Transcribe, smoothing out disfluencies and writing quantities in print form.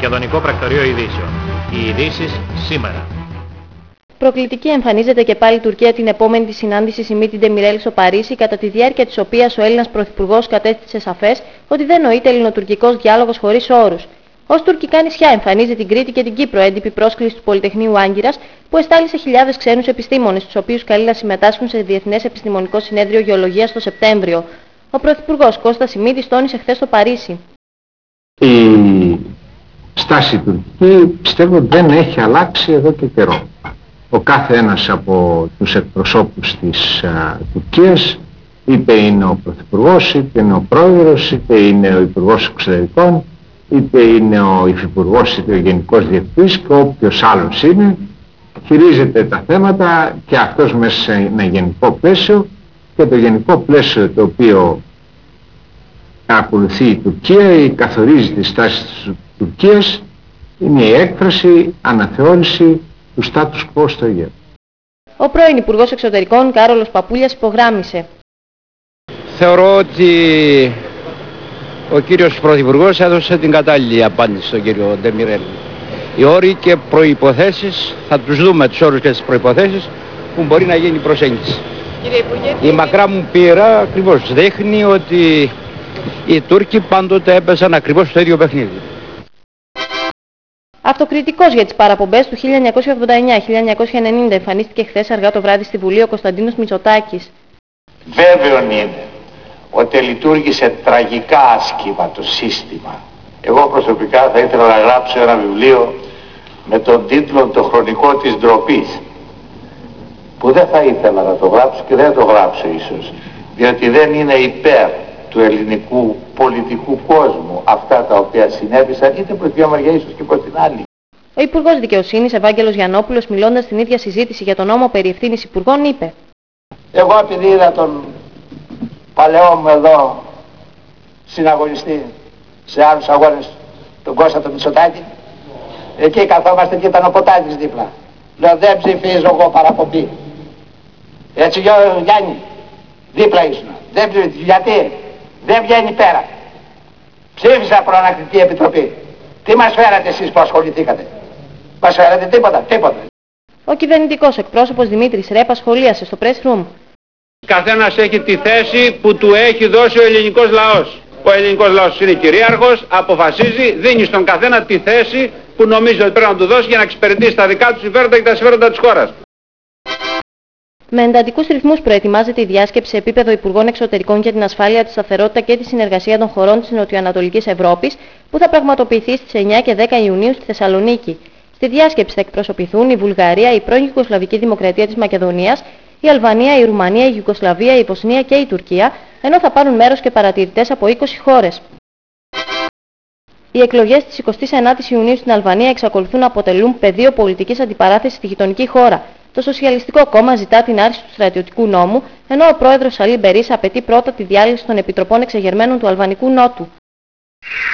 Μακεδονικό Πρακτορείο Ειδήσεων. Οι ειδήσεις σήμερα. Προκλητική εμφανίζεται και πάλι η Τουρκία την επόμενη της συνάντηση Σιμίτη Ντεμιρέλ στο Παρίσι, κατά τη διάρκεια της οποίας ο Έλληνας Πρωθυπουργός κατέστησε σαφές ότι δεν νοείται ελληνοτουρκικός διάλογος χωρίς όρους. Ως τουρκικά νησιά εμφανίζει την Κρήτη και την Κύπρο έντυπη πρόσκληση του Πολυτεχνείου Άγκυρας, που εστάλησε χιλιάδες ξένους επιστήμονες, τους οποίους καλεί να συμμετάσχουν σε Διεθνές Επιστημονικό Συνέδριο Γεωλογίας το Σεπτέμβριο. Ο Πρωθυπουργός Κώστας Σιμίτης τόνισε χθες στο Παρίσι. Η στάση τουρκική πιστεύω δεν έχει αλλάξει εδώ και καιρό. Ο κάθε ένας από τους εκπροσώπους της Τουρκίας, είτε είναι ο Πρωθυπουργός, είτε είναι ο Πρόεδρος, είτε είναι ο Υπουργός Εξωτερικών, είτε είναι ο Υφυπουργός, είτε ο Γενικός Διευθυντής και όποιος άλλος είναι, χειρίζεται τα θέματα και αυτός μέσα σε ένα γενικό πλαίσιο, και το γενικό πλαίσιο το οποίο ακολουθεί η Τουρκία ή καθορίζει τη στάση της Τουρκίας είναι η έκφραση, αναθεώρηση του status quo στο Αιγαίο. Ο πρώην Υπουργός Εξωτερικών Κάρολος Παπούλιας υπογράμμισε. Θεωρώ ότι ο κύριος Πρωθυπουργός έδωσε την κατάλληλη απάντηση στον κύριο Ντεμιρέλ. Οι όροι και προϋποθέσεις, θα τους δούμε τους όρους και τις προϋποθέσεις που μπορεί να γίνει η προσέγγιση. Η μακρά μου πείρα ακριβώς δείχνει ότι οι Τούρκοι πάντοτε έπαιζαν ακριβώς το ίδιο παιχνίδι. Αυτοκριτικός για τις παραπομπές του 1989-1990 εμφανίστηκε χθες αργά το βράδυ στη Βουλή ο Κωνσταντίνος Μητσοτάκης. Βέβαιον είναι ότι λειτουργήσε τραγικά άσχημα το σύστημα. Εγώ προσωπικά θα ήθελα να γράψω ένα βιβλίο με τον τίτλο «Το χρονικό της ντροπής», που δεν θα ήθελα να το γράψω και δεν θα το γράψω ίσως, διότι δεν είναι υπέρ του ελληνικού πολιτικού κόσμου αυτά τα οποία συνέβησαν, είτε προς μια μεριά ίσως και προς την άλλη. Ο Υπουργός Δικαιοσύνης Ευάγγελος Γιαννόπουλος, μιλώντας στην ίδια συζήτηση για τον νόμο περί ευθύνης υπουργών, είπε: Εγώ επειδή είδα τον παλαιό μου εδώ συναγωνιστή σε άλλους αγώνες, τον Κώστα τον Μητσοτάκη, εκεί καθόμαστε και ήταν ο Ποτάκης δίπλα. Λέω δεν ψηφίζω εγώ παραπομπή. Έτσι Γιάννη, δίπλα ήσουν. Δεν ψηφίζω, γιατί δεν βγαίνει πέρα. Ψήφισα προανακτική επιτροπή. Τι μας φέρατε εσείς που ασχοληθήκατε? Μας φέρατε τίποτα. Ο κυβερνητικός εκπρόσωπος Δημήτρης Ρέπα σχολίασε στο press room. Καθένας έχει τη θέση που του έχει δώσει ο ελληνικός λαός. Ο ελληνικός λαός είναι κυρίαρχος, αποφασίζει, δίνει στον καθένα τη θέση που νομίζει ότι πρέπει να του δώσει για να εξυπηρετήσει τα δικά του συμφέροντα και τα συμφέροντα της χώρας. Με εντατικούς ρυθμούς προετοιμάζεται η διάσκεψη σε επίπεδο Υπουργών Εξωτερικών για την ασφάλεια, τη σταθερότητα και τη συνεργασία των χωρών της Νοτιοανατολικής Ευρώπης, που θα πραγματοποιηθεί στις 9 και 10 Ιουνίου στη Θεσσαλονίκη. Στη διάσκεψη θα εκπροσωπηθούν η Βουλγαρία, η πρώην Ιουγκοσλαβική Δημοκρατία της Μακεδονίας, η Αλβανία, η Ρουμανία, η Ιουγκοσλαβία, η Βοσνία και η Τουρκία, ενώ θα πάρουν μέρος και παρατηρητές από 20 χώρες. Οι εκλογές της 29ης Ιουνίου στην Αλβανία εξακολουθούν να αποτελούν πεδίο πολιτικής αντιπαράθεσης στη γειτονική χώρα. Το Σοσιαλιστικό Κόμμα ζητά την άρση του στρατιωτικού νόμου, ενώ ο πρόεδρος Σαλί Μπερίσα απαιτεί πρώτα τη διάλυση των επιτροπών εξεγερμένων του Αλβανικού Νότου.